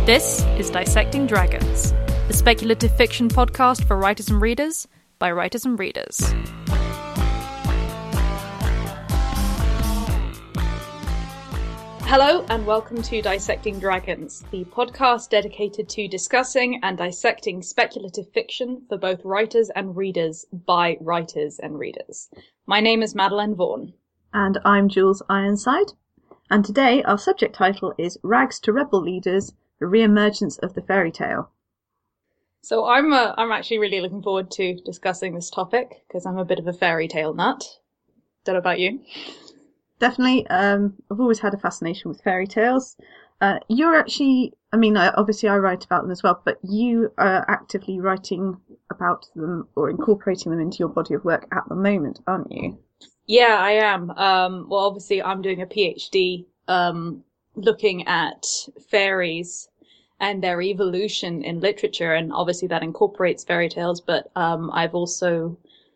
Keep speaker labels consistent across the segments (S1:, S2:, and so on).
S1: This is Dissecting Dragons, the speculative fiction podcast for writers and readers by writers and readers. Hello and welcome to Dissecting Dragons, the podcast dedicated to discussing and dissecting speculative fiction for both writers and readers by writers and readers. My name is Madeleine Vaughan.
S2: And I'm Jules Ironside. And today our subject title is Rags to Rebel Leaders, the Re-Emergence of the Fairy Tale.
S1: So I'm actually really looking forward to discussing this topic because I'm a bit of a fairy tale nut. Don't know about you?
S2: Definitely. I've always had a fascination with fairy tales. You're actually, obviously I write about them as well, but you are actively writing about them or incorporating them into your body of work at the moment, aren't you?
S1: Yeah, I am. Well, obviously I'm doing a PhD looking at fairies and their evolution in literature, and obviously that incorporates fairy tales, but I'm also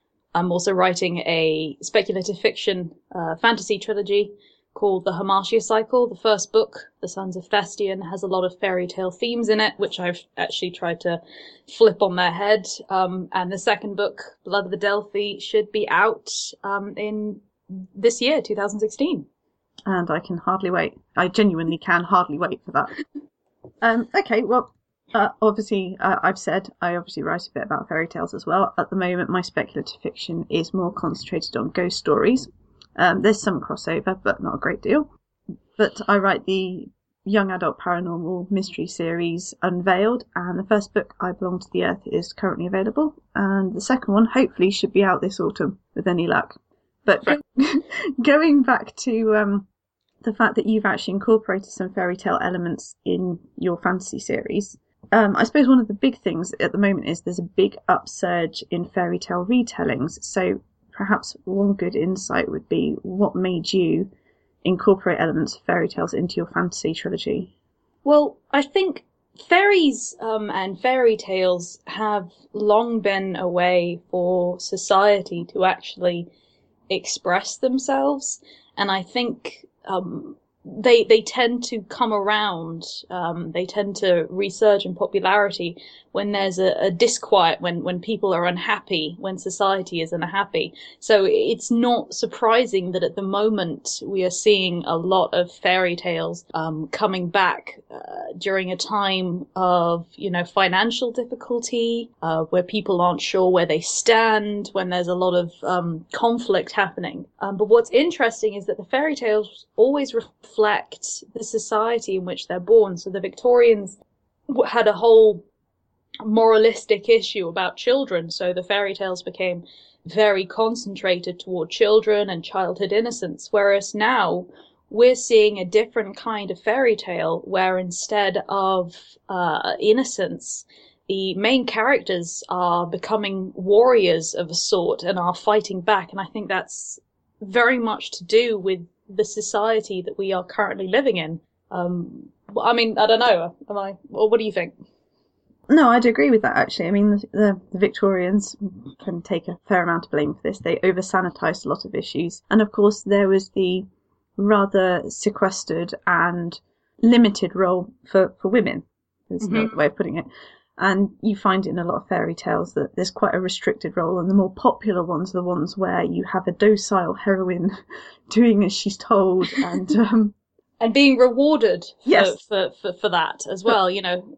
S1: writing a speculative fiction fantasy trilogy called the Hamartia Cycle. The first book, The Sons of Thestian, has a lot of fairy tale themes in it, which I've actually tried to flip on their head. And the second book, Blood of the Delphi, should be out in this year, 2016.
S2: And I can hardly wait. I genuinely can hardly wait for that. Okay, well, obviously, I've said I obviously write a bit about fairy tales as well. At the moment, my speculative fiction is more concentrated on ghost stories. There's some crossover, but not a great deal. But I write the young adult paranormal mystery series Unveiled, and the first book, I Belong to the Earth, is currently available. And the second one, hopefully, should be out this autumn, with any luck. But going back to the fact that you've actually incorporated some fairy tale elements in your fantasy series, I suppose one of the big things at the moment is there's a big upsurge in fairy tale retellings. So perhaps one good insight would be what made you incorporate elements of fairy tales into your fantasy trilogy?
S1: Well, I think fairies and fairy tales have long been a way for society to actually express themselves, and I think they tend to come around, they tend to resurge in popularity when there's a disquiet, when people are unhappy, when society is unhappy. So it's not surprising that at the moment we are seeing a lot of fairy tales coming back during a time of, financial difficulty, where people aren't sure where they stand, when there's a lot of conflict happening. But what's interesting is that the fairy tales always reflect the society in which they're born. So the Victorians had a whole moralistic issue about children, so the fairy tales became very concentrated toward children and childhood innocence, whereas now we're seeing a different kind of fairy tale where instead of innocence, the main characters are becoming warriors of a sort and are fighting back. And I think that's very much to do with the society that we are currently living in. I don't know. What do you think?
S2: No, I'd agree with that, actually. The Victorians can take a fair amount of blame for this. They over-sanitised a lot of issues. And, of course, there was the rather sequestered and limited role for women, is another way of putting it. And you find in a lot of fairy tales that there's quite a restricted role, and the more popular ones are the ones where you have a docile heroine doing as she's told
S1: and being rewarded
S2: yes.
S1: for that as well.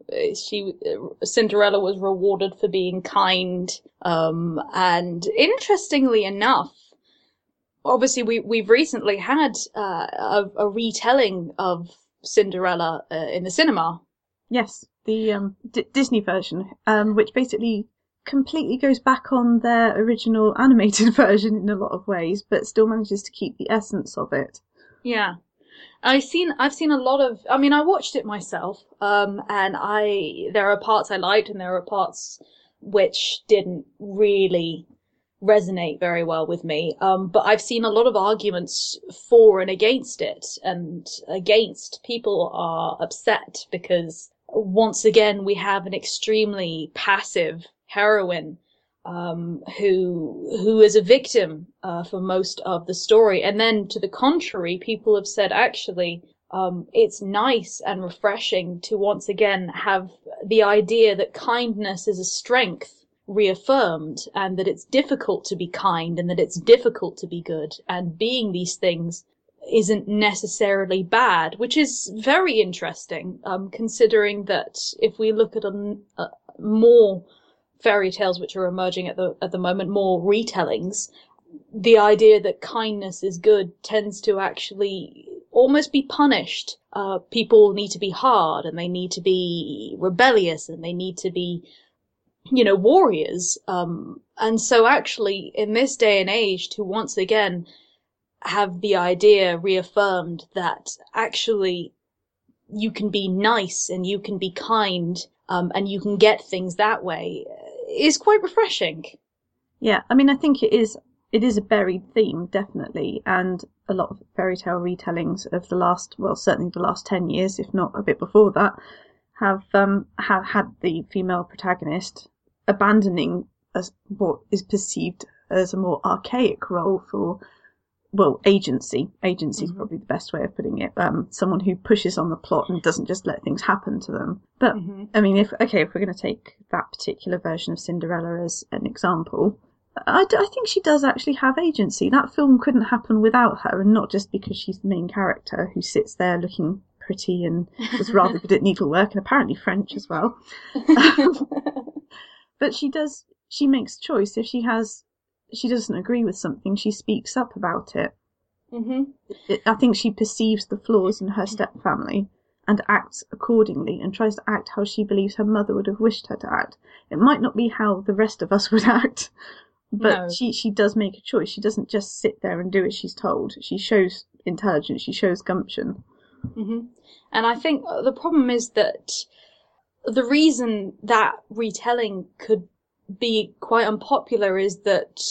S1: Cinderella was rewarded for being kind. And interestingly enough, obviously we've recently had a retelling of Cinderella in the cinema.
S2: Yes, the Disney version, which basically completely goes back on their original animated version in a lot of ways, but still manages to keep the essence of it.
S1: Yeah. I've seen a lot of, I watched it myself, and there are parts I liked and there are parts which didn't really resonate very well with me. But I've seen a lot of arguments for and against it, and against people are upset because once again we have an extremely passive heroine who is a victim for most of the story. And then to the contrary, people have said, actually, it's nice and refreshing to once again have the idea that kindness is a strength reaffirmed, and that it's difficult to be kind and that it's difficult to be good, and being these things isn't necessarily bad, which is very interesting, considering that if we look at more fairy tales which are emerging at the moment, more retellings, the idea that kindness is good tends to actually almost be punished. People need to be hard, and they need to be rebellious, and they need to be, warriors. And so actually, in this day and age, to once again have the idea reaffirmed that actually you can be nice and you can be kind, and you can get things that way, is quite refreshing.
S2: Yeah, I mean, I think it is a buried theme, definitely, and a lot of fairy tale retellings of certainly the last 10 years, if not a bit before that, have had the female protagonist abandoning what is perceived as a more archaic role for, agency. Agency is probably the best way of putting it. Someone who pushes on the plot and doesn't just let things happen to them. But, I mean, if we're going to take that particular version of Cinderella as an example, I think she does actually have agency. That film couldn't happen without her, and not just because she's the main character who sits there looking pretty and was rather good at needlework and apparently French as well. But she makes a choice. If she doesn't agree with something, she speaks up about it. I think she perceives the flaws in her stepfamily and acts accordingly, and tries to act how she believes her mother would have wished her to act. It might not be how the rest of us would act, but no. She does make a choice. She doesn't just sit there and do as she's told. She shows intelligence. She shows gumption.
S1: And I think the problem is that the reason that retelling could be quite unpopular is that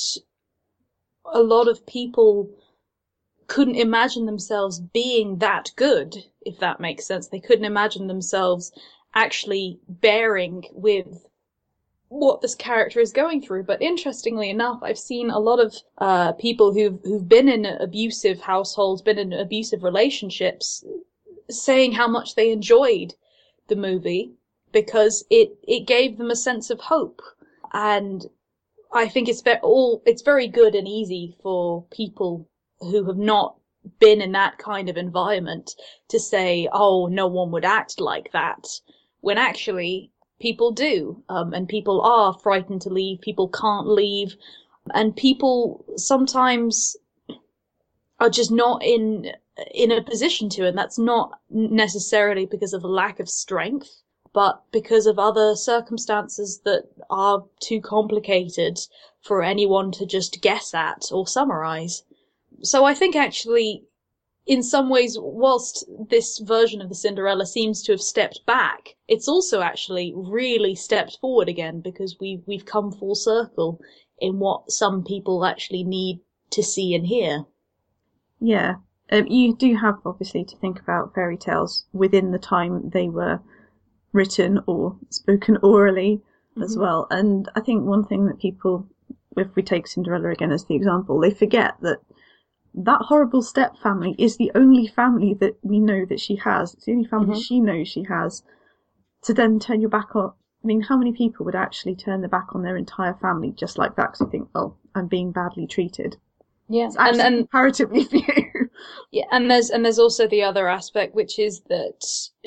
S1: a lot of people couldn't imagine themselves being that good, if that makes sense. They couldn't imagine themselves actually bearing with what this character is going through. But interestingly enough, I've seen a lot of people who've been in abusive households, been in abusive relationships, saying how much they enjoyed the movie because it gave them a sense of hope. And I think it's very good and easy for people who have not been in that kind of environment to say, oh, no one would act like that, when actually people do, and people are frightened to leave, people can't leave, and people sometimes are just not in a position to, and that's not necessarily because of a lack of strength, but because of other circumstances that are too complicated for anyone to just guess at or summarize. So I think actually, in some ways, whilst this version of the Cinderella seems to have stepped back, it's also actually really stepped forward again, because we've come full circle in what some people actually need to see and hear.
S2: Yeah. You do have, obviously, to think about fairy tales within the time they were written or spoken orally as well. And I think one thing that people, if we take Cinderella again as the example, they forget that horrible step family is the only family that we know that she has. It's the only family she knows she has. To then turn your back on, I mean, how many people would actually turn their back on their entire family just like that because they think, oh, I'm being badly treated?
S1: Yeah,
S2: it's actually comparatively few.
S1: Yeah, and there's also the other aspect, which is that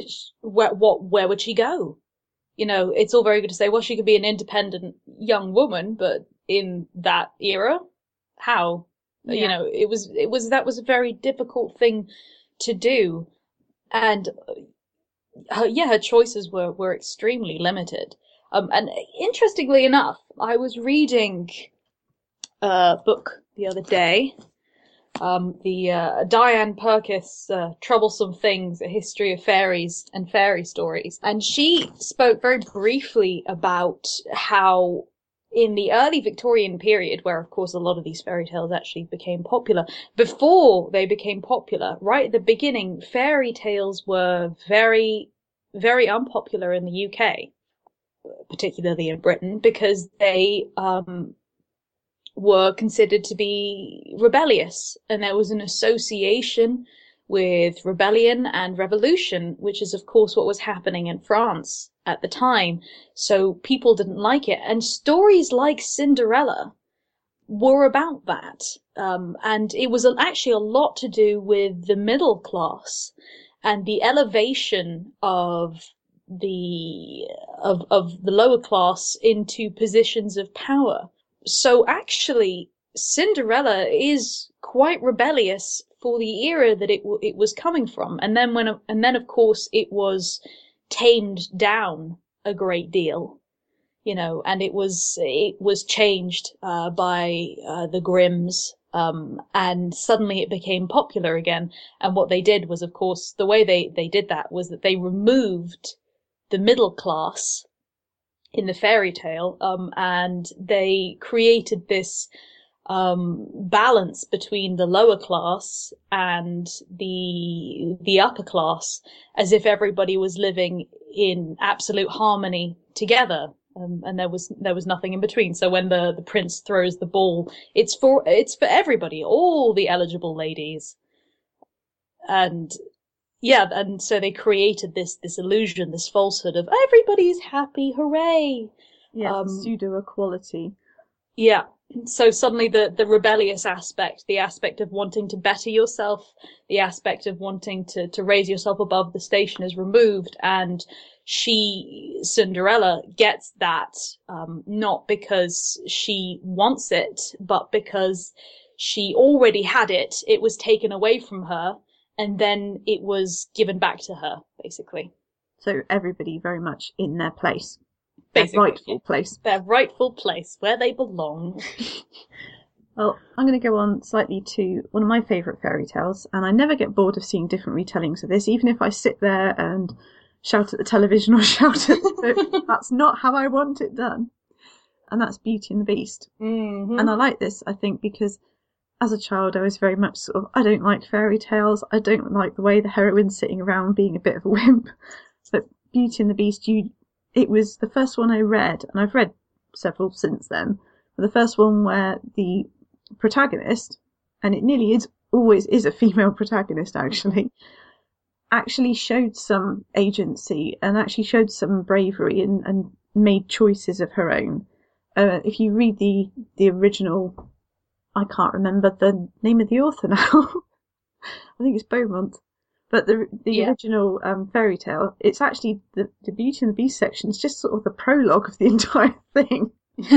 S1: where would she go? You know, it's all very good to say, well, she could be an independent young woman, but in that era, how? Yeah. You know, that was a very difficult thing to do, and her choices were extremely limited. And interestingly enough, I was reading a book the other day, the Diane Purkis Troublesome Things, A History of Fairies and Fairy Stories. And she spoke very briefly about how in the early Victorian period, where of course a lot of these fairy tales actually became popular, before they became popular, right at the beginning, fairy tales were very, very unpopular in the UK, particularly in Britain, because they were considered to be rebellious, and there was an association with rebellion and revolution, which is, of course, what was happening in France at the time. So people didn't like it. And stories like Cinderella were about that. And it was actually a lot to do with the middle class and the elevation of the lower class into positions of power. So actually, Cinderella is quite rebellious for the era that it was coming from, and then of course it was tamed down a great deal, and it was changed by the Grimms, and suddenly it became popular again. And what they did was, of course, the way they did that was that they removed the middle class in the fairy tale, and they created this balance between the lower class and the upper class, as if everybody was living in absolute harmony together, and there was nothing in between. So when the prince throws the ball, it's for everybody, all the eligible ladies, and yeah, and so they created this illusion, this falsehood of everybody's happy, hooray!
S2: Yeah, pseudo equality.
S1: Yeah. So suddenly the rebellious aspect, the aspect of wanting to better yourself, the aspect of wanting to raise yourself above the station is removed, and Cinderella gets that, not because she wants it, but because she already had it. It was taken away from her, and then it was given back to her, basically.
S2: So everybody very much in their place.
S1: Basically,
S2: their rightful place.
S1: Their rightful place, where they belong.
S2: Well, I'm going to go on slightly to one of my favourite fairy tales, and I never get bored of seeing different retellings of this, even if I sit there and shout at the television or shout at the book. That's not how I want it done. And that's Beauty and the Beast.
S1: Mm-hmm.
S2: And I like this, I think, because as a child I was very much sort of, I don't like fairy tales, I don't like the way the heroine's sitting around being a bit of a wimp. But Beauty and the Beast, it was the first one I read, and I've read several since then, but the first one where the protagonist, and it nearly always is a female protagonist actually showed some agency and actually showed some bravery and made choices of her own. If you read the original, I can't remember the name of the author now. I think it's Beaumont. But the original fairy tale, it's actually the Beauty and the Beast section. It's just sort of the prologue of the entire thing.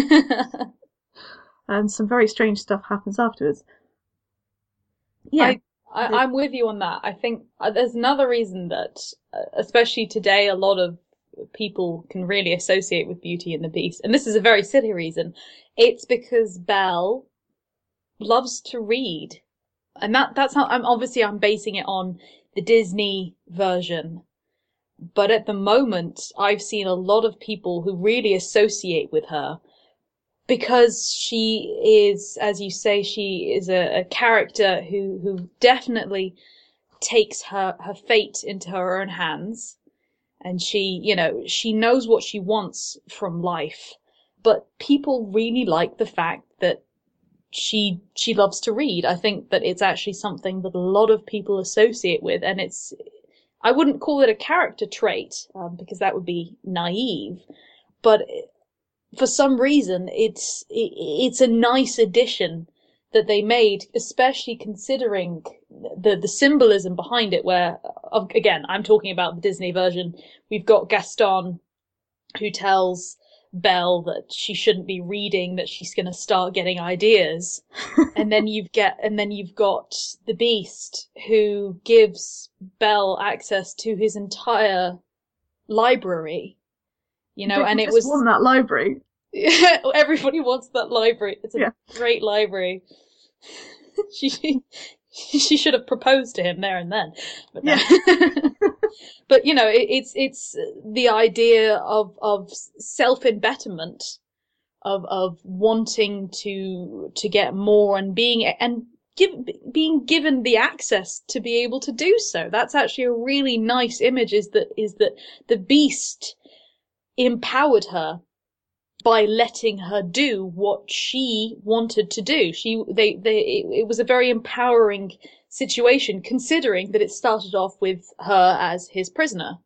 S2: And some very strange stuff happens afterwards. Yeah.
S1: I'm with you on that. I think there's another reason that, especially today, a lot of people can really associate with Beauty and the Beast. And this is a very silly reason. It's because Belle loves to read. And that's how I'm basing it on the Disney version. But at the moment, I've seen a lot of people who really associate with her because she is, as you say, she is a character who definitely takes her fate into her own hands. And she knows what she wants from life. But people really like the fact that she loves to read. I think that it's actually something that a lot of people associate with, and I wouldn't call it a character trait, because that would be naive, but for some reason it's a nice addition that they made, especially considering the symbolism behind it, where, again, I'm talking about the Disney version. We've got Gaston, who tells Belle that she shouldn't be reading, that she's going to start getting ideas. and then you've got the Beast, who gives Belle access to his entire library. And it was
S2: won that library.
S1: Everybody wants that library. It's a great library. She should have proposed to him there and then. But no. But it's the idea of self-embetterment, of wanting to get more and being given the access to be able to do so. That's actually a really nice image. Is that the Beast empowered her by letting her do what she wanted to do. It was a very empowering situation, considering that it started off with her as his prisoner.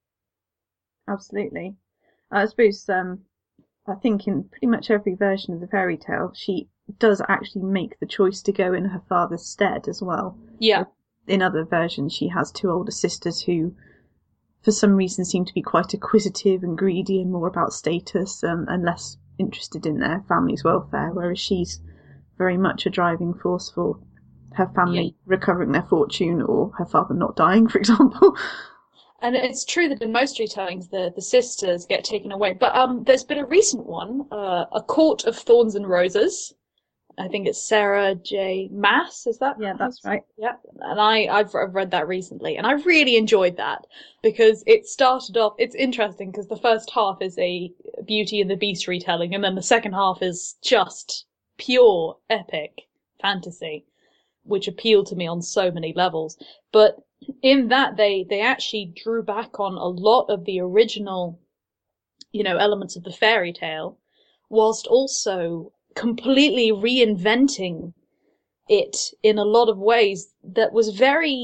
S2: Absolutely. I suppose I think in pretty much every version of the fairy tale, she does actually make the choice to go in her father's stead as well.
S1: Yeah.
S2: In other versions, she has two older sisters who, for some reason, seem to be quite acquisitive and greedy and more about status and less interested in their family's welfare, whereas she's very much a driving force for her family recovering their fortune or her father not dying, for example.
S1: And it's true that in most retellings, the sisters get taken away. But there's been a recent one, A Court of Thorns and Roses. I think it's Sarah J. Maas, is that?
S2: Yeah, that's right.
S1: Yeah, and I've read that recently, and I really enjoyed that because it started off. It's interesting because the first half is a Beauty and the Beast retelling, and then the second half is just pure epic fantasy, which appealed to me on so many levels. But in that, they actually drew back on a lot of the original, elements of the fairy tale, whilst also completely reinventing it in a lot of ways that was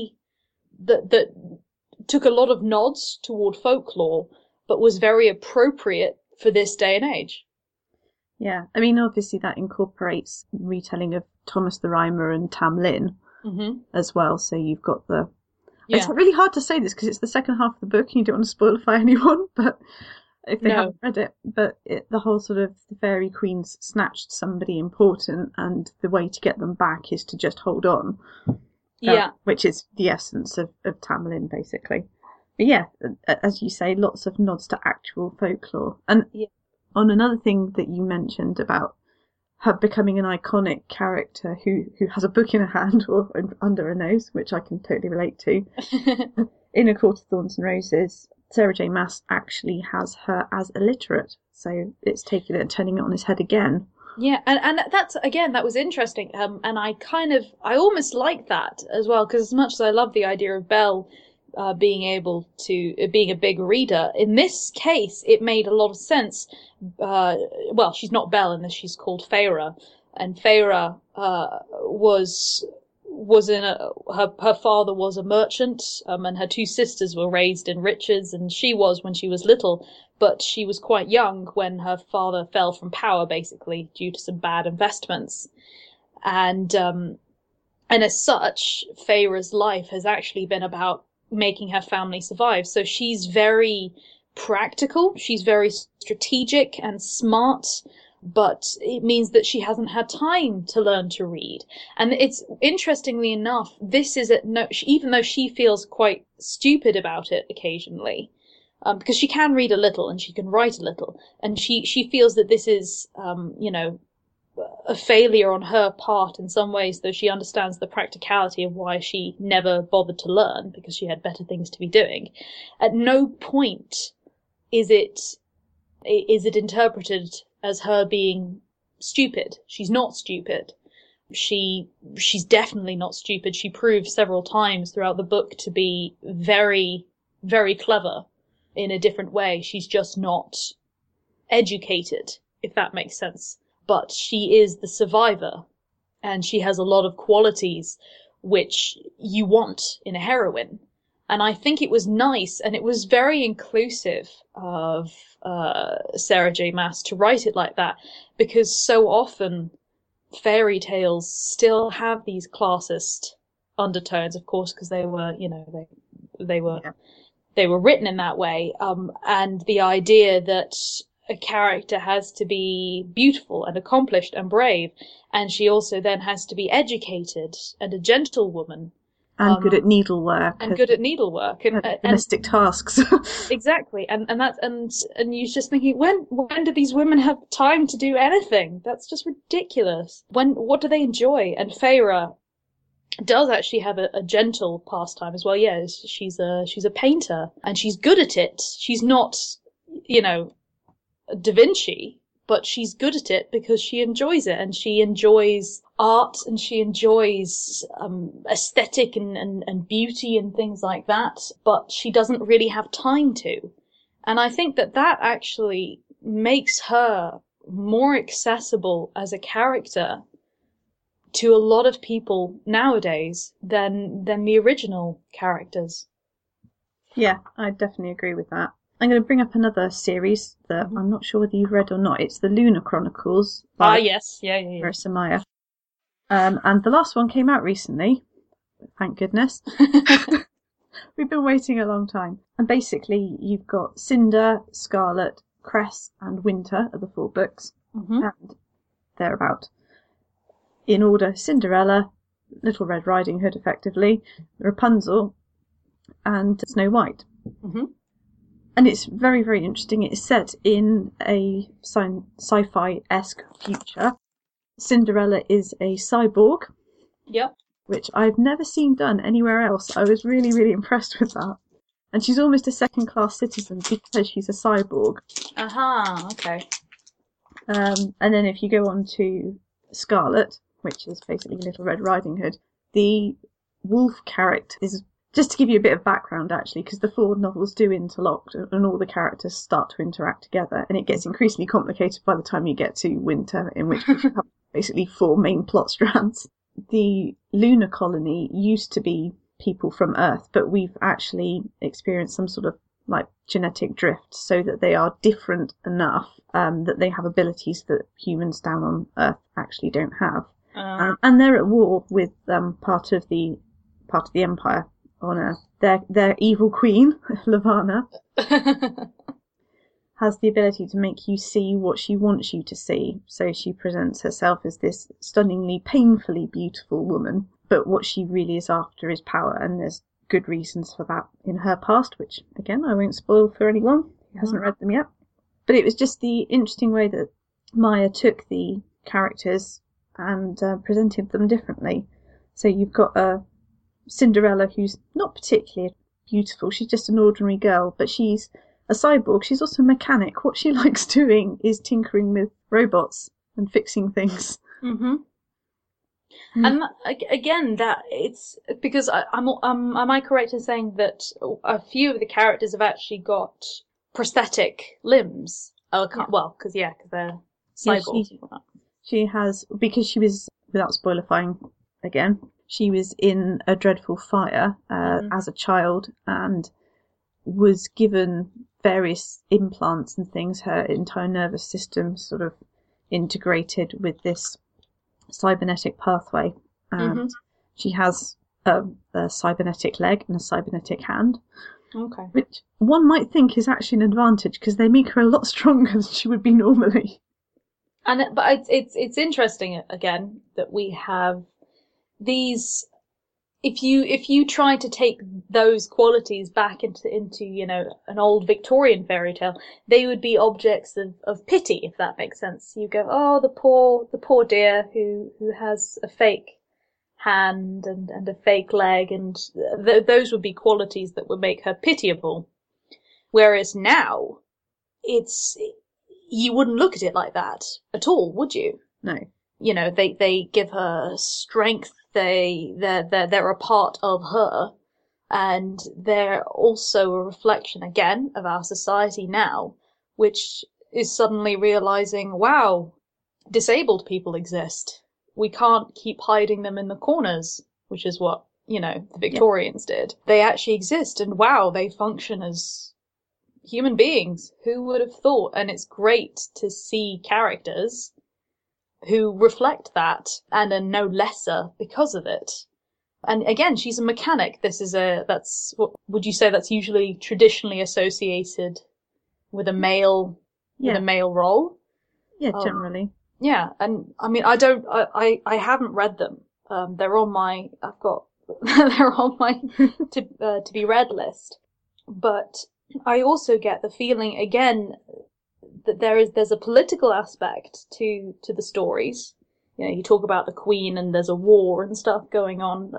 S1: that took a lot of nods toward folklore, but was very appropriate for this day and age.
S2: Yeah, I mean, obviously that incorporates retelling of Thomas the Rhymer and Tam Lin as well. So you've got the... Yeah. It's really hard to say this because it's the second half of the book and you don't want to spoil it for anyone, but if they haven't read it. But the whole sort of the fairy queens snatched somebody important and the way to get them back is to just hold on. Which is the essence of Tam Lin, basically. But yeah, as you say, lots of nods to actual folklore. And on another thing that you mentioned about her becoming an iconic character who has a book in her hand or under her nose, which I can totally relate to. In A Court of Thorns and Roses, Sarah J. Maas actually has her as illiterate, so it's taking it and turning it on its head again.
S1: Yeah, and that's, again, that was interesting, and I almost like that as well, because as much as I love the idea of Belle being a big reader, in this case, it made a lot of sense. Well, she's not Belle in this, she's called Feyre, and Feyre her father was a merchant, and her two sisters were raised in riches, and she was when she was little, but she was quite young when her father fell from power, basically, due to some bad investments. And as such, Feyre's life has actually been about making her family survive. So she's very practical, she's very strategic and smart, but it means that she hasn't had time to learn to read. And it's, interestingly enough, this is even though she feels quite stupid about it occasionally, because she can read a little and she can write a little, and she feels that this is, a failure on her part in some ways, though she understands the practicality of why she never bothered to learn, because she had better things to be doing. At no point is it interpreted as her being stupid. She's not stupid. She's definitely not stupid. She proves several times throughout the book to be very, very clever in a different way. She's just not educated, if that makes sense. But she is the survivor, and she has a lot of qualities which you want in a heroine. And I think it was nice, and it was very inclusive of Sarah J. Maas to write it like that, because so often fairy tales still have these classist undertones, of course, because they were, they were written in that way. And the idea that a character has to be beautiful and accomplished and brave, and she also then has to be educated and a gentlewoman.
S2: And good at needlework.
S1: And good at needlework. And
S2: domestic tasks.
S1: Exactly. And you're just thinking, when do these women have time to do anything? That's just ridiculous. What do they enjoy? And Feyre does actually have a gentle pastime as well. Yeah, she's a painter, and she's good at it. She's not, Da Vinci, but she's good at it because she enjoys it, and she enjoys art, and she enjoys aesthetic and beauty and things like that, but she doesn't really have time to. And I think that actually makes her more accessible as a character to a lot of people nowadays than the original characters.
S2: Yeah, I definitely agree with that. I'm going to bring up another series that I'm not sure whether you've read or not. It's the Lunar Chronicles by
S1: Yes. Yeah.
S2: Marissa Meyer. And the last one came out recently. Thank goodness. We've been waiting a long time. And basically, you've got Cinder, Scarlet, Cress, and Winter are the 4 books. And they're about, in order, Cinderella, Little Red Riding Hood, effectively, Rapunzel, and Snow White. And it's very, very interesting. It's set in a sci-fi-esque future. Cinderella is a cyborg.
S1: Yep.
S2: Which I've never seen done anywhere else. I was really, really impressed with that. And she's almost a second-class citizen because she's a cyborg.
S1: Okay.
S2: And then if you go on to Scarlet, which is basically Little Red Riding Hood, the wolf character is, just to give you a bit of background actually, because the 4 novels do interlock and all the characters start to interact together, and it gets increasingly complicated by the time you get to Winter, in which you have basically 4 main plot strands. The lunar colony used to be people from Earth, but we've actually experienced some sort of like genetic drift so that they are different enough that they have abilities that humans down on Earth actually don't have. And they're at war with part of the Empire on Earth. Their evil queen, Lavanna, has the ability to make you see what she wants you to see. So she presents herself as this stunningly, painfully beautiful woman, but what she really is after is power, and there's good reasons for that in her past, which, again, I won't spoil for anyone who hasn't read them yet. But it was just the interesting way that Maya took the characters and presented them differently. So you've got a Cinderella who's not particularly beautiful, she's just an ordinary girl, but she's a cyborg. She's also a mechanic. What she likes doing is tinkering with robots and fixing things.
S1: And again, that it's because am I correct in saying that a few of the characters have actually got prosthetic limbs? Well, because they're cyborgs.
S2: Yeah, she has, because she was, without spoilerifying again, she was in a dreadful fire as a child and was given various implants and things. Her entire nervous system sort of integrated with this cybernetic pathway, and she has a cybernetic leg and a cybernetic hand.
S1: Okay.
S2: Which one might think is actually an advantage because they make her a lot stronger than she would be normally.
S1: But it's interesting again that we have these. If you try to take those qualities back into an old Victorian fairy tale, they would be objects of pity, if that makes sense. You go, oh, the poor dear who has a fake hand and a fake leg, and those would be qualities that would make her pitiable. Whereas now, you wouldn't look at it like that at all, would you?
S2: No.
S1: They give her strength. They're a part of her, and they're also a reflection again of our society now, which is suddenly realizing, wow, disabled people exist. We can't keep hiding them in the corners, which is what, the Victorians did. They actually exist, and wow, they function as human beings. Who would have thought? And it's great to see characters who reflect that and are no lesser because of it. And again, she's a mechanic. That's what would you say that's usually traditionally associated with a male role?
S2: Yeah, generally.
S1: Yeah, and I mean, I haven't read them. They're on my to be read list. But I also get the feeling again that there's a political aspect to the stories. You talk about the Queen and there's a war and stuff going on.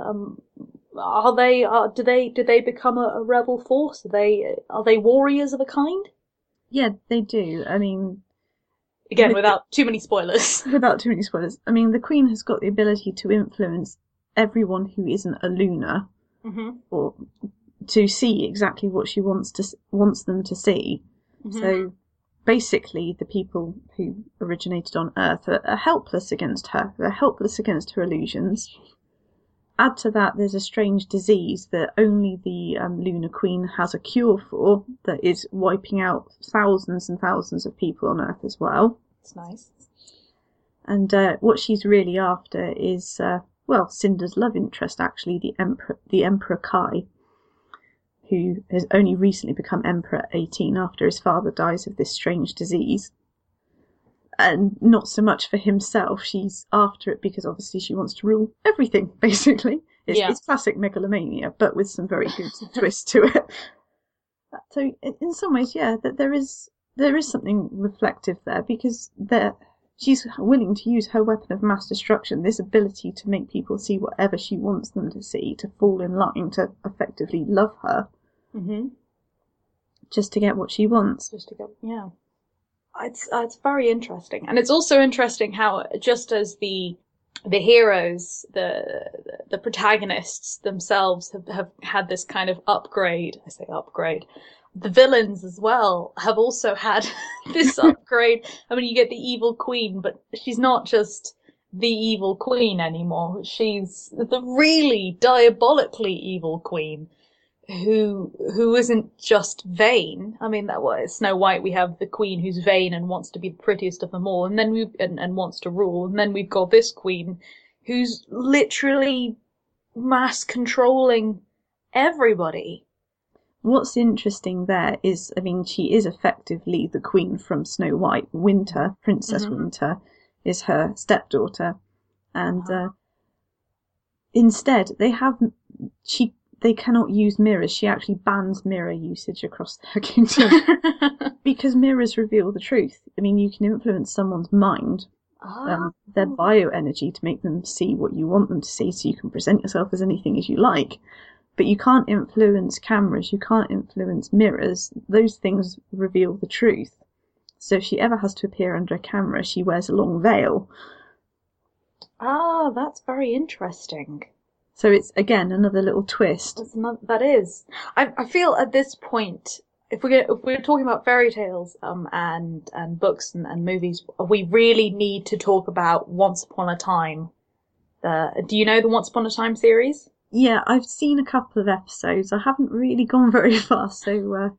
S1: Do they become a rebel force? Are they warriors of a kind?
S2: Yeah, they do. I mean,
S1: again, without too many spoilers.
S2: Without too many spoilers. I mean, the Queen has got the ability to influence everyone who isn't a Lunar, or to see exactly what she wants them to see. So basically the people who originated on Earth are helpless against her. They're helpless against her illusions. Add to that, there's a strange disease that only the Lunar Queen has a cure for that is wiping out thousands and thousands of people on Earth as well.
S1: That's nice.
S2: And what she's really after is, Cinder's love interest, actually, the Emperor Kai, who has only recently become Emperor at 18 after his father dies of this strange disease. And not so much for himself. She's after it because obviously she wants to rule everything, basically. It's classic megalomania, but with some very good twist to it. So in some ways, that there is something reflective there, because she's willing to use her weapon of mass destruction, this ability to make people see whatever she wants them to see, to fall in line, to effectively love her, just to get what she wants.
S1: It's very interesting, and it's also interesting how, just as the heroes, the protagonists themselves have had this kind of upgrade. I say upgrade. The villains as well have also had this upgrade. I mean, you get the evil queen, but she's not just the evil queen anymore. She's the really diabolically evil queen, who isn't just vain. I mean, that was Snow White. We have the queen who's vain and wants to be the prettiest of them all, and then and wants to rule. And then we've got this queen who's literally mass controlling everybody.
S2: What's interesting there is, I mean, she is effectively the queen from Snow White. Winter, Princess Winter, is her stepdaughter, and instead they cannot use mirrors. She actually bans mirror usage across their kingdom because mirrors reveal the truth. I mean, you can influence someone's mind, their bioenergy, to make them see what you want them to see, so you can present yourself as anything as you like. But you can't influence cameras, you can't influence mirrors. Those things reveal the truth. So if she ever has to appear under a camera, she wears a long veil.
S1: That's very interesting.
S2: So it's, again, another little twist.
S1: That is. I feel at this point, if we're talking about fairy tales and books and movies, we really need to talk about Once Upon a Time. Do you know the Once Upon a Time series?
S2: Yeah, I've seen a couple of episodes. I haven't really gone very far, so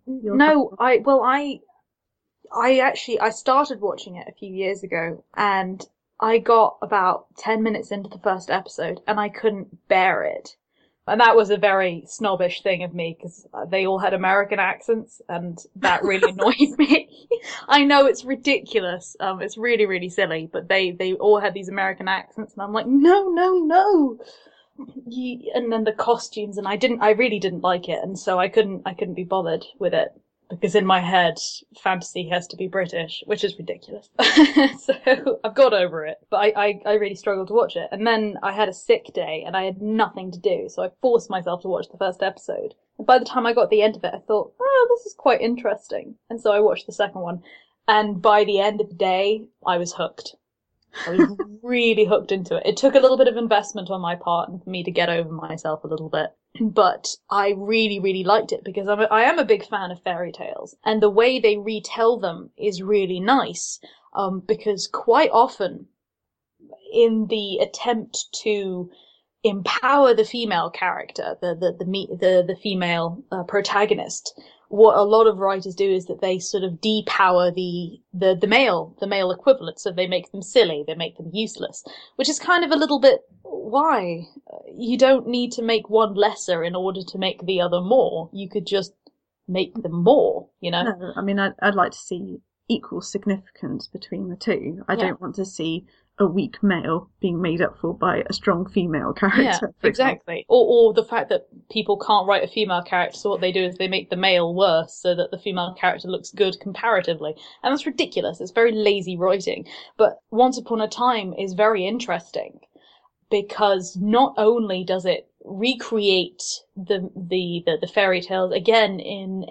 S1: I started watching it a few years ago, and I got about 10 minutes into the first episode and I couldn't bear it. And that was a very snobbish thing of me, because they all had American accents, and that really annoyed me. I know it's ridiculous. It's really, really silly, but they all had these American accents, and I'm like, no. And then the costumes, and I really didn't like it, and so I couldn't be bothered with it, because in my head, fantasy has to be British, which is ridiculous. So I've got over it, but I really struggled to watch it. And then I had a sick day and I had nothing to do, so I forced myself to watch the first episode. And by the time I got to the end of it, I thought, this is quite interesting. And so I watched the second one. And by the end of the day, I was hooked. I was really hooked into it. It took a little bit of investment on my part and for me to get over myself a little bit. But I really, really liked it, because I am a big fan of fairy tales. And the way they retell them is really nice, because quite often, in the attempt to empower the female character, the female protagonist, what a lot of writers do is that they sort of depower the male equivalent. So they make them silly, they make them useless, which is kind of a little bit, why? You don't need to make one lesser in order to make the other more. You could just make them more, you know?
S2: No, I mean, I'd like to see equal significance between the two. I don't want to see a weak male being made up for by a strong female character.
S1: Yeah, exactly. Or the fact that people can't write a female character, so what they do is they make the male worse so that the female character looks good comparatively. And that's ridiculous. It's very lazy writing. But Once Upon a Time is very interesting, because not only does it recreate the fairy tales again in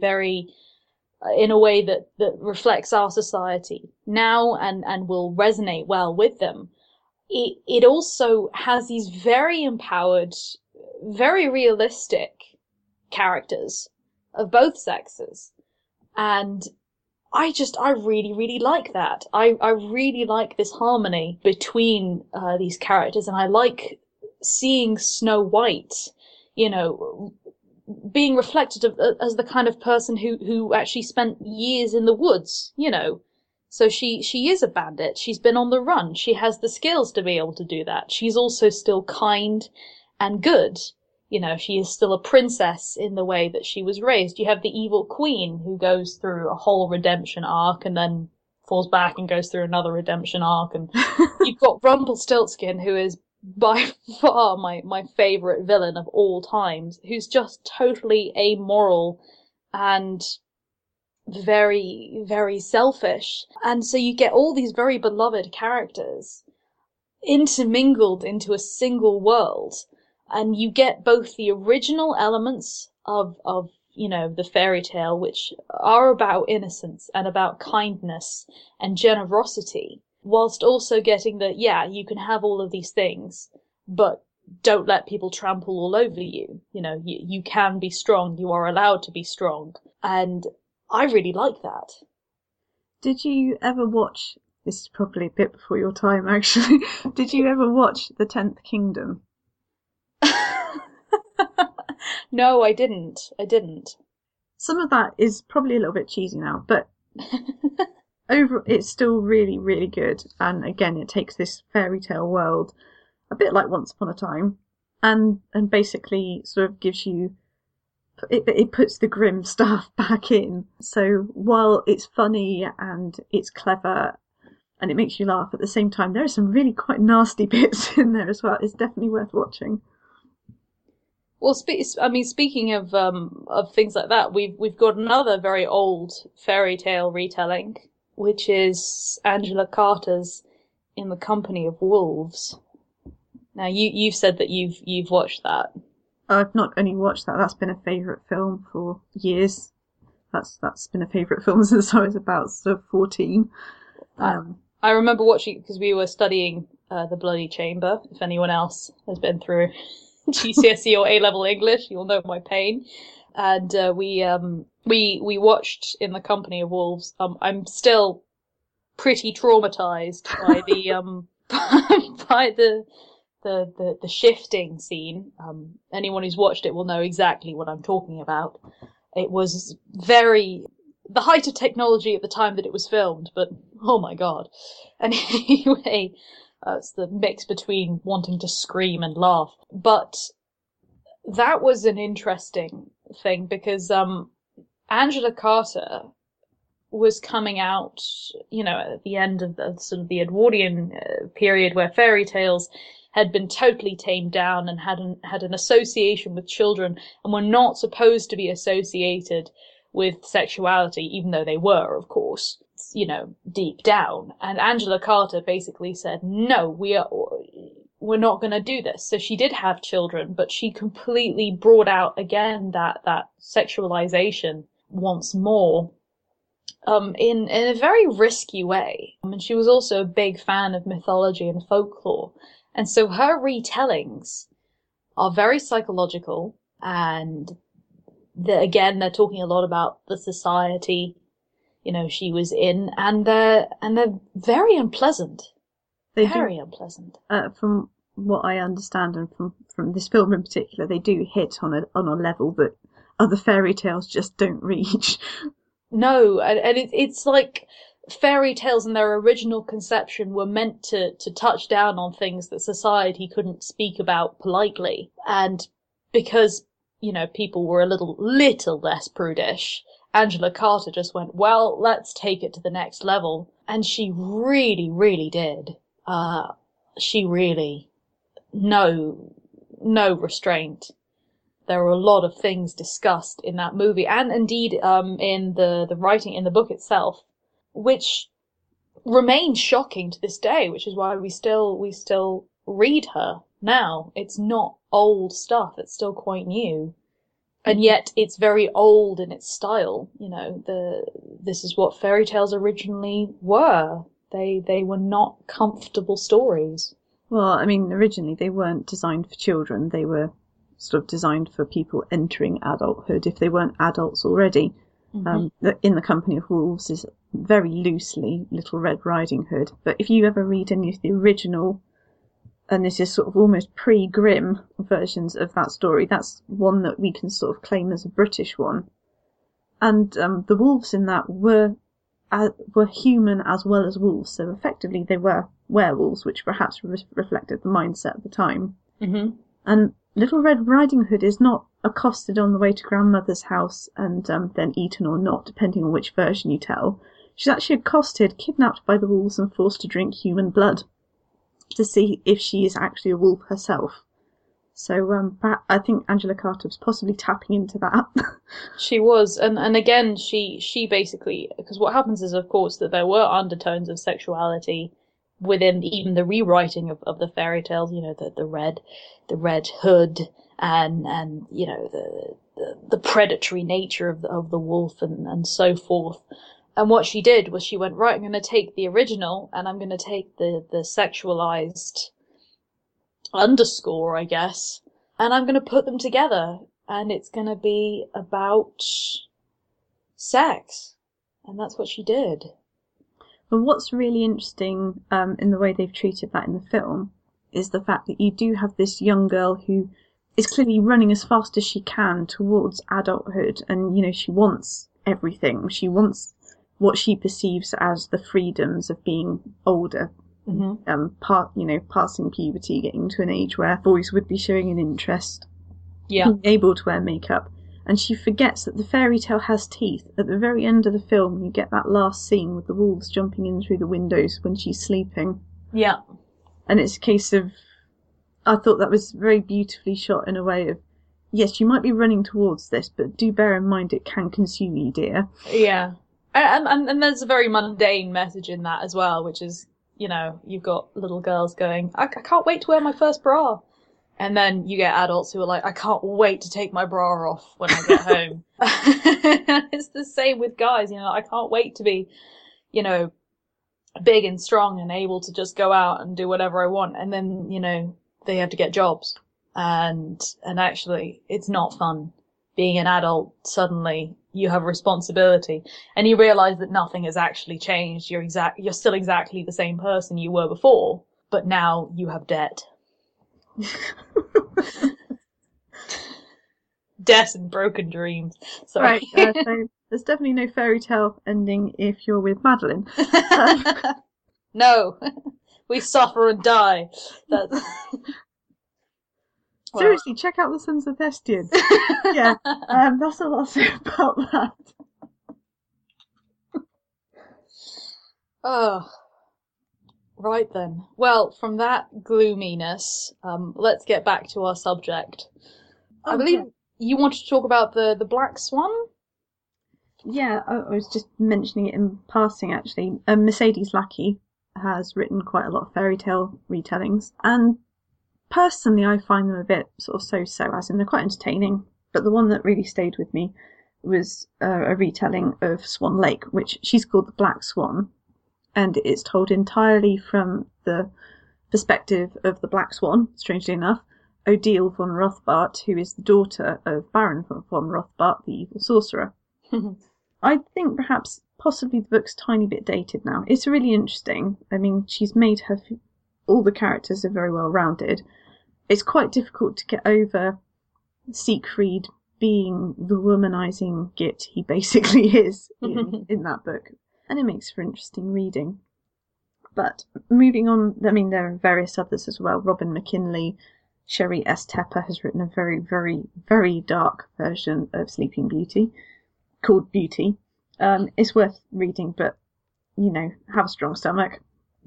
S1: a way that reflects our society now and will resonate well with them. It also has these very empowered, very realistic characters of both sexes. And I really, really like that. I really like this harmony between these characters, and I like seeing Snow White, you know, being reflected as the kind of person who actually spent years in the woods, you know. So she is a bandit. She's been on the run. She has the skills to be able to do that. She's also still kind and good. You know, she is still a princess in the way that she was raised. You have the evil queen who goes through a whole redemption arc and then falls back and goes through another redemption arc. And you've got Rumpelstiltskin, who is by far my favourite villain of all times, who's just totally amoral and very, very selfish. And so you get all these very beloved characters intermingled into a single world. And you get both the original elements of, you know, the fairy tale, which are about innocence and about kindness and generosity, whilst also getting that, yeah, you can have all of these things, but don't let people trample all over you. You know, you can be strong. You are allowed to be strong. And I really like that.
S2: Did you ever watch, this is probably a bit before your time actually, did you ever watch The 10th Kingdom?
S1: No, I didn't.
S2: Some of that is probably a little bit cheesy now, but it's still really, really good. And again, it takes this fairy tale world, a bit like Once Upon a Time, and basically sort of gives you, it puts the grim stuff back in. So while it's funny and it's clever and it makes you laugh at the same time, there are some really quite nasty bits in there as well. It's definitely worth watching.
S1: Well, speaking of things like that, we've got another very old fairy tale retelling, which is Angela Carter's In the Company of Wolves. Now, you've said that you've watched that.
S2: I've not only watched that; that's been a favourite film for years. That's been a favourite film since I was about sort of 14.
S1: I remember watching it because we were studying The Bloody Chamber. If anyone else has been through GCSE or A-level English, you'll know my pain. And we watched In the Company of Wolves. I'm still pretty traumatized by the by the shifting scene. Anyone who's watched it will know exactly what I'm talking about. It was the height of technology at the time that it was filmed, but oh my god. Anyway, it's the mix between wanting to scream and laugh. But that was an interesting thing because Angela Carter was coming out, you know, at the end of the sort of the Edwardian period where fairy tales had been totally tamed down and had an association with children and were not supposed to be associated with sexuality, even though they were, of course, you know, deep down. And Angela Carter basically said, no, we're not going to do this. So she did have children, but she completely brought out again that sexualization once more, in a very risky way. And she was also a big fan of mythology and folklore. And so her retellings are very psychological, and again, they're talking a lot about the society, you know, she was in, and they're very unpleasant. Very unpleasant.
S2: From what I understand, and from this film in particular, they do hit on a level that other fairy tales just don't reach.
S1: No, and it's like fairy tales in their original conception were meant to touch down on things that society couldn't speak about politely. And because, you know, people were a little less prudish, Angela Carter just went, well, let's take it to the next level. And she really, really did. She really, no restraint. There were a lot of things discussed in that movie, and indeed in the writing in the book itself, which remains shocking to this day, which is why we still read her now. It's not old stuff, it's still quite new. And yet it's very old in its style, you know, this is what fairy tales originally were. They were not comfortable stories.
S2: Well, I mean, originally they weren't designed for children, they were sort of designed for people entering adulthood if they weren't adults already. Mm-hmm. In the Company of Wolves is very loosely Little Red Riding Hood. But if you ever read any of the original, and this is sort of almost pre-Grimm versions of that story, that's one that we can sort of claim as a British one. And the wolves in that were human as well as wolves, so effectively they were werewolves, which perhaps reflected the mindset at the time.
S1: Mm-hmm.
S2: And Little Red Riding Hood is not accosted on the way to grandmother's house and then eaten or not, depending on which version you tell. She's actually accosted, kidnapped by the wolves, and forced to drink human blood to see if she is actually a wolf herself. So I think Angela Carter was possibly tapping into that.
S1: She was, and again, she basically, because what happens is, of course, that there were undertones of sexuality within even the rewriting of the fairy tales. You know, the red hood, and you know the predatory nature of the wolf and so forth. And what she did was she went, right, I'm going to take the original and I'm going to take the sexualized underscore, I guess, and I'm going to put them together, and it's going to be about sex. And that's what she did.
S2: But what's really interesting in the way they've treated that in the film is the fact that you do have this young girl who is clearly running as fast as she can towards adulthood, and, you know, she wants everything. She wants what she perceives as the freedoms of being older.
S1: Mm-hmm.
S2: Passing puberty, getting to an age where boys would be showing an interest,
S1: Yeah,
S2: being able to wear makeup, and she forgets that the fairy tale has teeth. At the very end of the film, you get that last scene with the wolves jumping in through the windows when she's sleeping.
S1: yeah,
S2: And it's a case of, I thought that was very beautifully shot in a way of, yes, you might be running towards this, but do bear in mind it can consume you, dear.
S1: yeah. And there's a very mundane message in that as well, which is, you know, you've got little girls going, I can't wait to wear my first bra. And then you get adults who are like, I can't wait to take my bra off when I get home. It's the same with guys, you know, I can't wait to be, you know, big and strong and able to just go out and do whatever I want. And then, you know, they have to get jobs. And actually, it's not fun. Being an adult, suddenly you have a responsibility, and you realize that nothing has actually changed. You're still exactly the same person you were before, but now you have debt. Debt and broken dreams. Sorry.
S2: Right, so there's definitely no fairy tale ending if you're with Madeline.
S1: No, we suffer and die. That's...
S2: Seriously, check out The Sons of Thespian. Yeah, that's a lot to say about that.
S1: Oh, right then. Well, from that gloominess, let's get back to our subject. I believe you wanted to talk about the Black Swan?
S2: Yeah, I was just mentioning it in passing, actually. Mercedes Lackey has written quite a lot of fairy tale retellings, and personally I find them a bit sort of so-so, as in they're quite entertaining, but the one that really stayed with me was a retelling of Swan Lake, which she's called The Black Swan, and it's told entirely from the perspective of the Black Swan, strangely enough, Odile von Rothbart, who is the daughter of Baron von Rothbart, the evil sorcerer. I think perhaps possibly the book's a tiny bit dated now. It's really interesting. I mean, she's made her... all the characters are very well rounded. It's quite difficult to get over Siegfried being the womanizing git he basically is in that book. And it makes for interesting reading. But moving on, I mean, there are various others as well. Robin McKinley, Sherry S. Tepper has written a very, very, very dark version of Sleeping Beauty called Beauty. It's worth reading, but, you know, have a strong stomach.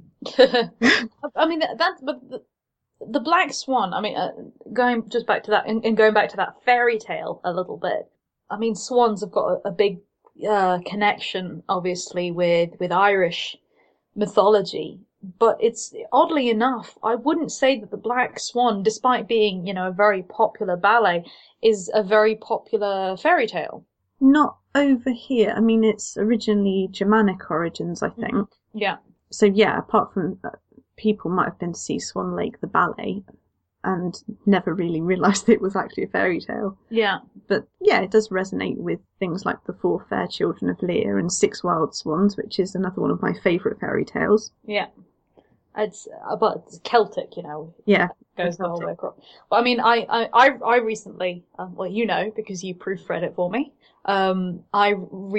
S1: I mean, but the Black Swan, I mean, going just back to that, and going back to that fairy tale a little bit, I mean, swans have got a big connection, obviously, with Irish mythology, but it's, oddly enough, I wouldn't say that the Black Swan, despite being, you know, a very popular ballet, is a very popular fairy tale.
S2: Not over here. I mean, it's originally Germanic origins, I think.
S1: Yeah.
S2: So yeah, apart from people might have been to see Swan Lake, the ballet, and never really realised it was actually a fairy tale.
S1: Yeah.
S2: But yeah, it does resonate with things like The Four Fair Children of Lear and Six Wild Swans, which is another one of my favourite fairy tales.
S1: Yeah. But it's Celtic, you know.
S2: Yeah.
S1: Goes the whole way across. But I mean, I recently, well, you know, because you proofread it for me. I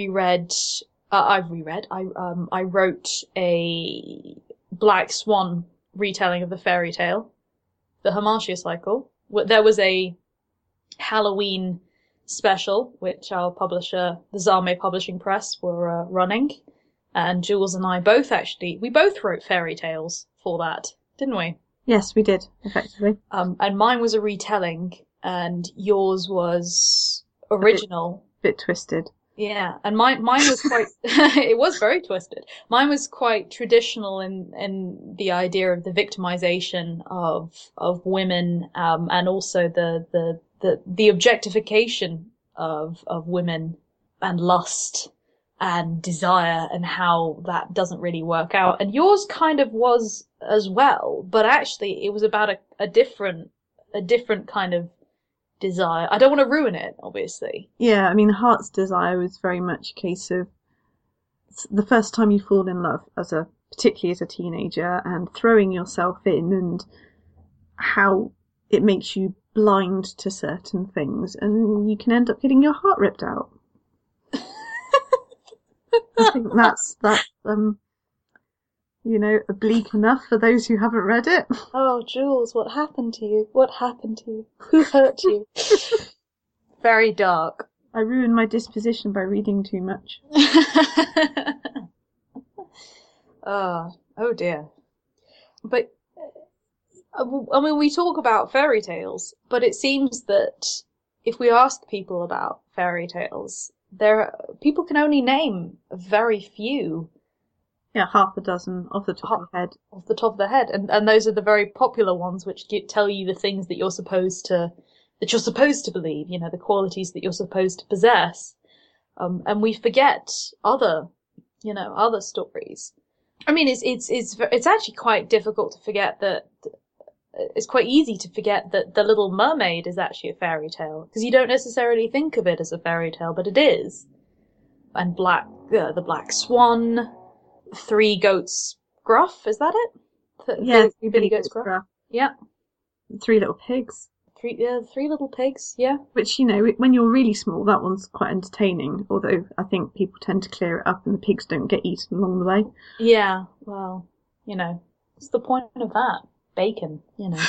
S1: wrote a Black Swan retelling of the fairy tale, the Hamartia cycle. There was a Halloween special, which our publisher, the Zame Publishing Press, were running. And Jules and I both wrote fairy tales for that, didn't we?
S2: Yes, we did, effectively.
S1: And mine was a retelling, and yours was original.
S2: A bit twisted.
S1: Yeah, and mine was quite, it was very twisted. Mine was quite traditional in the idea of the victimization of women, and also the objectification of women and lust and desire, and how that doesn't really work out. And yours kind of was as well, but actually it was about a different kind of desire. I don't want to ruin it, obviously.
S2: Yeah, I mean, Heart's Desire was very much a case of the first time you fall in love, particularly as a teenager, and throwing yourself in, and how it makes you blind to certain things, and you can end up getting your heart ripped out. I think that's oblique enough for those who haven't read it.
S1: Oh, Jules, what happened to you? What happened to you? Who hurt you? Very dark.
S2: I ruined my disposition by reading too much.
S1: Oh dear. But, I mean, we talk about fairy tales, but it seems that if we ask people about fairy tales, people can only name very few.
S2: Yeah, half a dozen off the top of the head.
S1: Off the top of the head, and those are the very popular ones, which tell you the things that you're supposed to believe. You know, the qualities that you're supposed to possess. And we forget other stories. I mean, it's actually quite difficult to forget that. It's quite easy to forget that The Little Mermaid is actually a fairy tale, because you don't necessarily think of it as a fairy tale, but it is. And the Black Swan, Three Goats Gruff, is that it?
S2: Yeah,
S1: Three Billy Goats Gruff. Yeah.
S2: Three Little Pigs.
S1: Three Little Pigs, yeah.
S2: Which, you know, when you're really small, that one's quite entertaining, although I think people tend to clear it up and the pigs don't get eaten along the way.
S1: Yeah, well, you know, what's the point of that? Bacon, you know.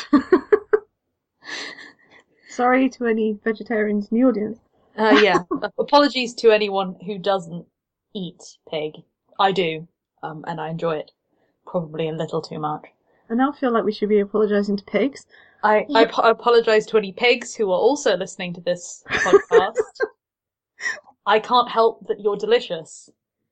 S2: Sorry to any vegetarians in the audience.
S1: Yeah. Apologies to anyone who doesn't eat pig. I do, and I enjoy it. Probably a little too much.
S2: I now feel like we should be apologising to pigs.
S1: I apologise to any pigs who are also listening to this podcast. I can't help that you're delicious.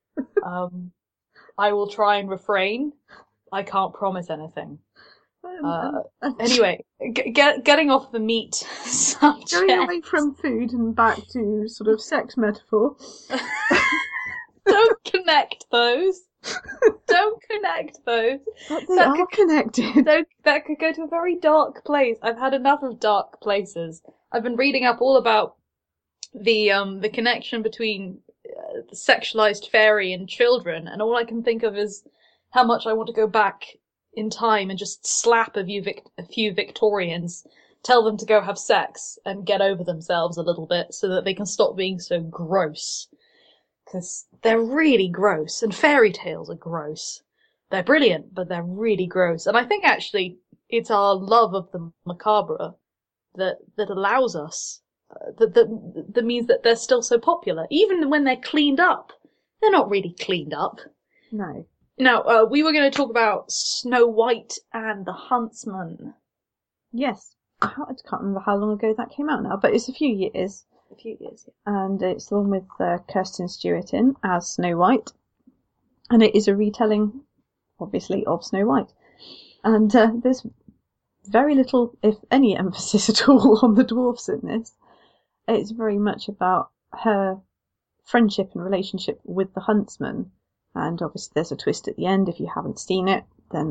S1: I will try and refrain. I can't promise anything. Anyway, getting off the meat subject.
S2: Going away from food and back to sort of sex metaphor.
S1: Don't connect those. Don't connect those.
S2: But they are connected.
S1: That could go to a very dark place. I've had enough of dark places. I've been reading up all about the connection between the sexualized fairy and children, and all I can think of is how much I want to go back in time and just slap a few Victorians, tell them to go have sex and get over themselves a little bit so that they can stop being so gross. Because they're really gross, and fairy tales are gross. They're brilliant, but they're really gross. And I think actually it's our love of the macabre that allows us, that means that they're still so popular. Even when they're cleaned up, they're not really cleaned up.
S2: No.
S1: Now, we were going to talk about Snow White and the Huntsman.
S2: Yes. I can't remember how long ago that came out now, but it's a few years.
S1: A few years, yeah.
S2: And it's the one with Kirsten Stewart in as Snow White. And it is a retelling, obviously, of Snow White. And there's very little, if any, emphasis at all on the dwarfs in this. It's very much about her friendship and relationship with the Huntsman. And obviously there's a twist at the end. If you haven't seen it, then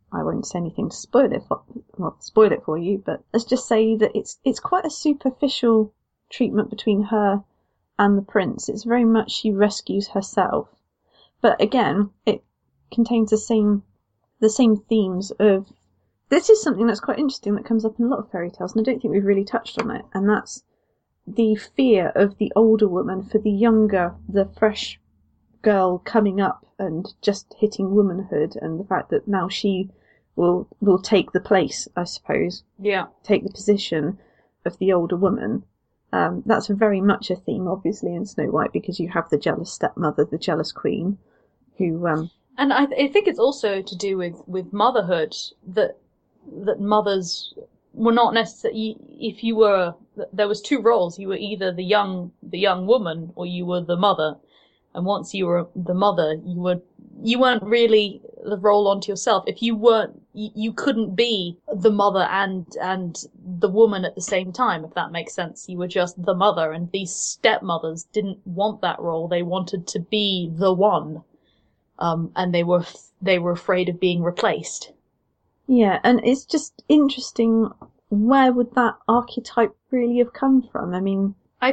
S2: I won't say anything to spoil it for you, but let's just say that it's quite a superficial treatment between her and the prince. It's very much she rescues herself. But again, it contains the same themes of, this is something that's quite interesting that comes up in a lot of fairy tales, and I don't think we've really touched on it, and that's the fear of the older woman for the fresh girl coming up and just hitting womanhood, and the fact that now she will take the place, I suppose.
S1: Yeah.
S2: Take the position of the older woman. That's very much a theme, obviously, in Snow White, because you have the jealous stepmother, the jealous queen, who...
S1: And I think it's also to do with motherhood, that mothers were not necessarily, if you were, there was two roles. You were either the young woman, or you were the mother. And once you were the mother, you weren't really the role onto yourself. If you weren't, you couldn't be the mother and the woman at the same time, if that makes sense. You were just the mother, and these stepmothers didn't want that role. They wanted to be the one. And they were afraid of being replaced.
S2: Yeah, and it's just interesting, where would that archetype really have come from? I mean,
S1: I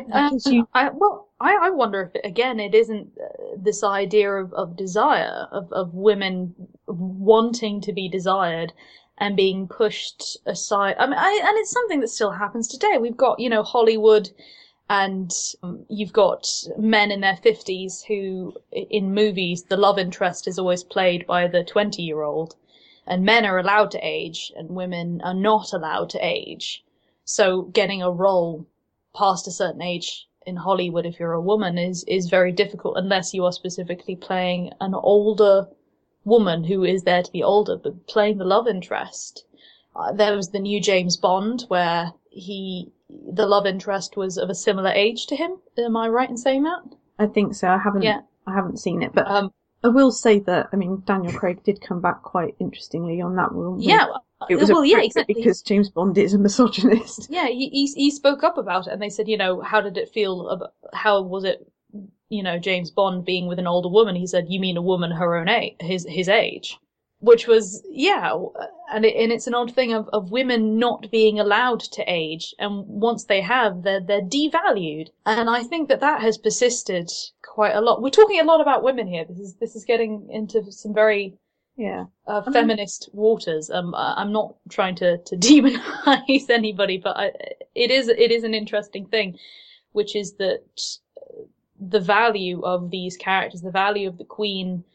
S1: wonder if it isn't this idea of desire, of women wanting to be desired and being pushed aside. I mean, and it's something that still happens today. We've got, Hollywood, and you've got men in their 50s who, in movies, the love interest is always played by the 20-year-old. And men are allowed to age, and women are not allowed to age. So getting a role past a certain age in Hollywood, if you're a woman, is very difficult, unless you are specifically playing an older woman who is there to be older, but playing the love interest. There was the new James Bond, where the love interest was of a similar age to him. Am I right in saying that?
S2: I think so. I haven't seen it, but I will say that, I mean, Daniel Craig did come back quite interestingly on that one.
S1: Yeah.
S2: It was exactly, because James Bond is a misogynist.
S1: Yeah, he spoke up about it, and they said, how did it feel? How was it, James Bond being with an older woman? He said, you mean a woman her own age, his age. Which was, and it's an odd thing of women not being allowed to age, and once they have, they're devalued. And I think that has persisted quite a lot. We're talking a lot about women here. This is getting into some very feminist waters. I'm not trying to demonize anybody, but it is an interesting thing, which is that the value of these characters, the value of the queen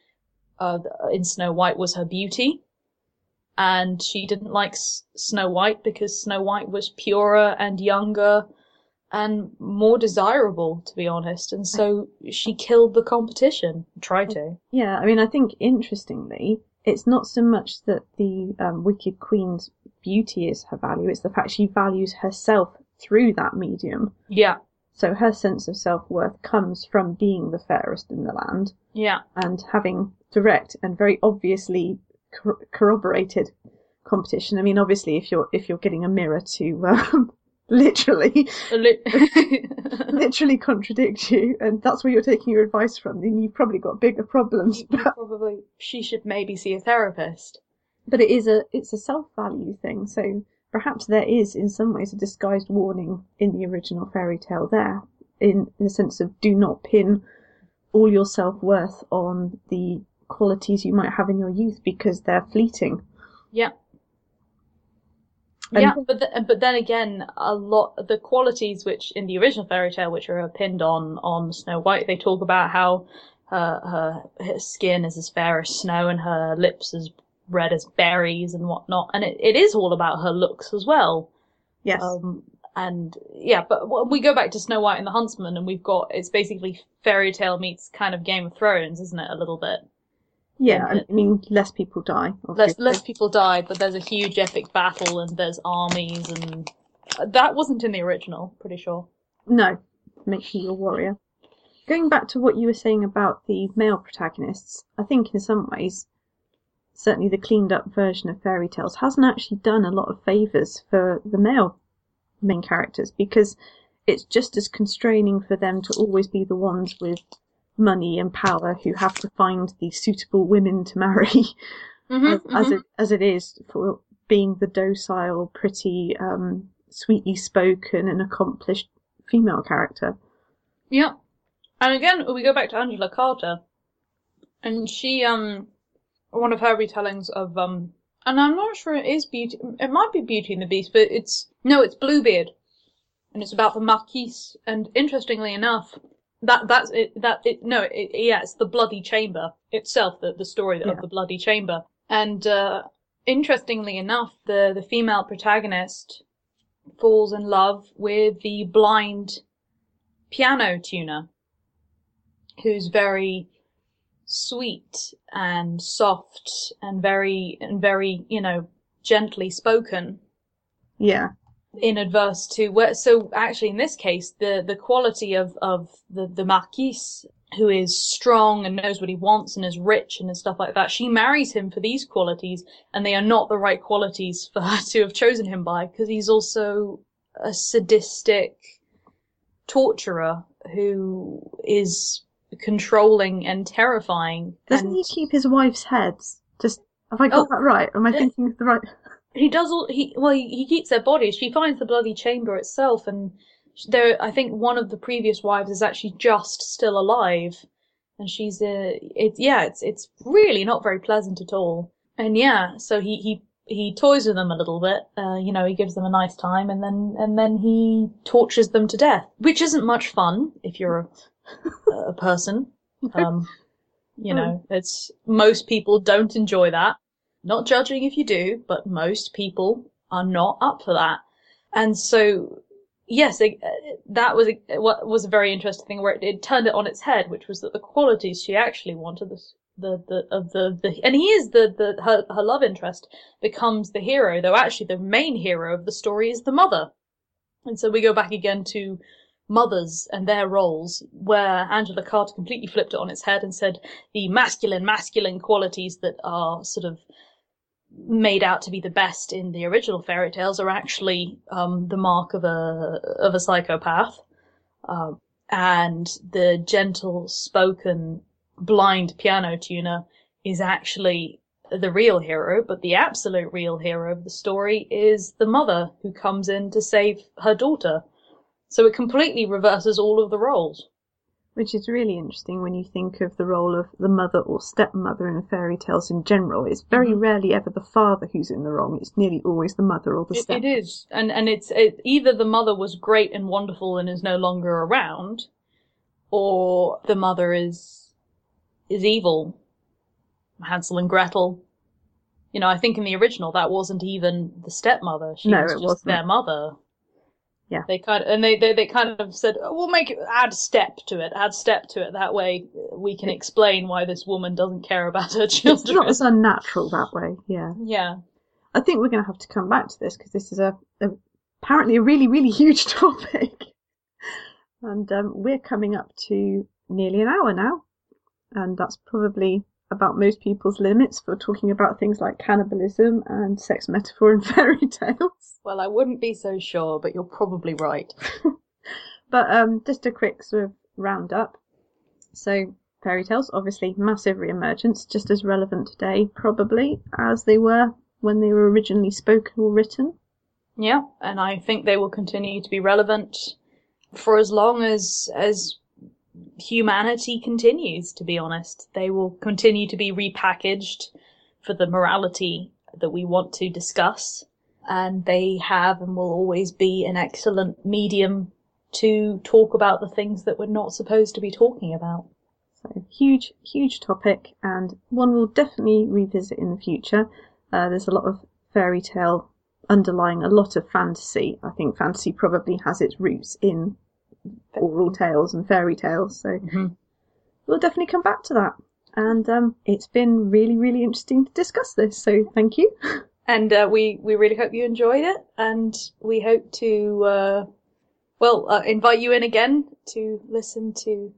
S1: in Snow White was her beauty, and she didn't like Snow White because Snow White was purer and younger and more desirable, to be honest, and so she killed the competition. Tried to.
S2: Yeah, I mean, I think interestingly, it's not so much that the Wicked Queen's beauty is her value, it's the fact she values herself through that medium.
S1: Yeah.
S2: So her sense of self-worth comes from being the fairest in the land.
S1: Yeah.
S2: And having direct and very obviously corroborated competition. I mean, obviously, if you're getting a mirror to literally contradict you, and that's where you're taking your advice from, then you've probably got bigger problems.
S1: She should maybe see a therapist.
S2: But it's a self-value thing, so perhaps there is, in some ways, a disguised warning in the original fairy tale there, in the sense of, do not pin all your self-worth on the qualities you might have in your youth, because they're fleeting.
S1: Yeah. But then again, a lot of the qualities which in the original fairy tale, which are pinned on Snow White, they talk about how her skin is as fair as snow and her lips as red as berries and whatnot, and it is all about her looks as well.
S2: Yes.
S1: But we go back to Snow White and the Huntsman, and it's basically fairy tale meets kind of Game of Thrones, isn't it? A little bit.
S2: Yeah, I mean, less people die.
S1: Less people die, but there's a huge epic battle, and there's armies, and that wasn't in the original, pretty sure.
S2: No, makes you a warrior. Going back to what you were saying about the male protagonists, I think in some ways, certainly the cleaned up version of fairy tales hasn't actually done a lot of favours for the male main characters, because it's just as constraining for them to always be the ones with money and power who have to find the suitable women to marry, as it is for being the docile, pretty, sweetly spoken and accomplished female character.
S1: Yeah. And again, we go back to Angela Carter, and she, one of her retellings of, and I'm not sure it is it might be Beauty and the Beast, but it's Bluebeard, and it's about the Marquise, and interestingly enough, it's the Bloody Chamber itself, the story of the Bloody Chamber, and, interestingly enough, the female protagonist falls in love with the blind piano tuner, who's very sweet and soft and very, gently spoken.
S2: Yeah.
S1: In adverse to so actually in this case, the quality of the Marquise, who is strong and knows what he wants and is rich and stuff like that, she marries him for these qualities, and they are not the right qualities for her to have chosen him by, because he's also a sadistic torturer who is controlling and terrifying.
S2: Doesn't he keep his wife's heads? Have I got that right? Am I thinking of the right?
S1: He does he keeps their bodies. She finds the Bloody Chamber itself, and I think one of the previous wives is actually just still alive, and she's it's really not very pleasant at all. And so he toys with them a little bit, he gives them a nice time, and then he tortures them to death, which isn't much fun if you're a person. It's most people don't enjoy that. Not judging if you do, but most people are not up for that. And so, yes, that was a very interesting thing, where it turned it on its head, which was that the qualities she actually wanted, and he is her love interest, becomes the hero, though actually the main hero of the story is the mother. And so we go back again to mothers and their roles, where Angela Carter completely flipped it on its head and said the masculine qualities that are sort of made out to be the best in the original fairy tales are actually the mark of a psychopath, and the gentle spoken blind piano tuner is actually the real hero, but the absolute real hero of the story is the mother who comes in to save her daughter. So it completely reverses all of the roles.
S2: Which is really interesting when you think of the role of the mother or stepmother in fairy tales in general. It's very rarely ever the father who's in the wrong. It's nearly always the mother or the stepmother.
S1: It is. And it's either the mother was great and wonderful and is no longer around, or the mother is evil. Hansel and Gretel. I think in the original that wasn't even the stepmother. She was just their mother.
S2: Yeah.
S1: They kind of said, we'll add step to it. That way we can explain why this woman doesn't care about her children.
S2: It's not as unnatural that way, yeah.
S1: Yeah.
S2: I think we're going to have to come back to this, because this is apparently a really, really huge topic. And we're coming up to nearly an hour now. And that's probably about most people's limits for talking about things like cannibalism and sex metaphor in fairy tales.
S1: Well, I wouldn't be so sure, but you're probably right.
S2: But just a quick sort of roundup. So fairy tales, obviously massive re-emergence, just as relevant today probably as they were when they were originally spoken or written.
S1: Yeah, and I think they will continue to be relevant for as long as humanity continues, to be honest. They will continue to be repackaged for the morality that we want to discuss, and they have and will always be an excellent medium to talk about the things that we're not supposed to be talking about.
S2: So huge topic, and one we'll definitely revisit in the future. There's a lot of fairy tale underlying a lot of fantasy. I think fantasy probably has its roots in oral tales and fairy tales, so we'll definitely come back to that. And it's been really, really interesting to discuss this, so thank you.
S1: And we really hope you enjoyed it, and we hope to invite you in again to listen to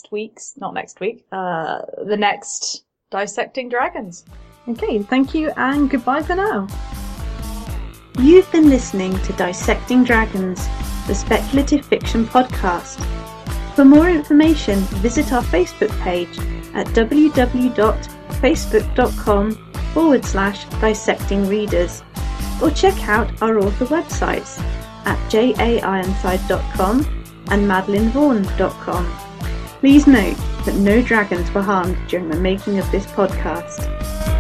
S1: the next Dissecting Dragons.
S2: Okay, thank you, and goodbye for now.
S3: You've been listening to Dissecting Dragons, the speculative fiction podcast. For more information, visit our Facebook page at www.facebook.com facebook.com/dissectingreaders, or check out our author websites at jaironside.com and madeleinevaughan.com. Please note that no dragons were harmed during the making of this podcast.